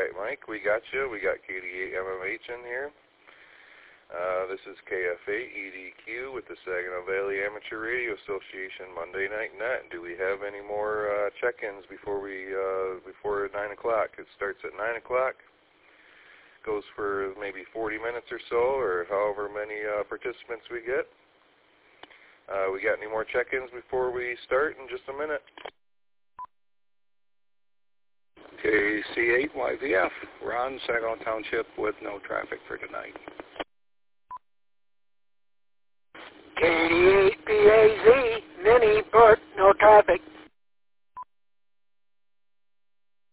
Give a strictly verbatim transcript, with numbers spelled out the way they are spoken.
right, Mike, we got you. We got K D eight M M H in here. Uh, this is K F eight E D Q with the Saginaw Valley Amateur Radio Association Monday Night Net. Do we have any more uh, check-ins before we uh, before nine o'clock? It starts at nine o'clock. Goes for maybe forty minutes or so, or however many uh, participants we get. Uh, we got any more check-ins before we start in just a minute? K C eight Y V F, Ron, Saginaw Township with no traffic for tonight. K D eight P A Z, Mini, but no traffic.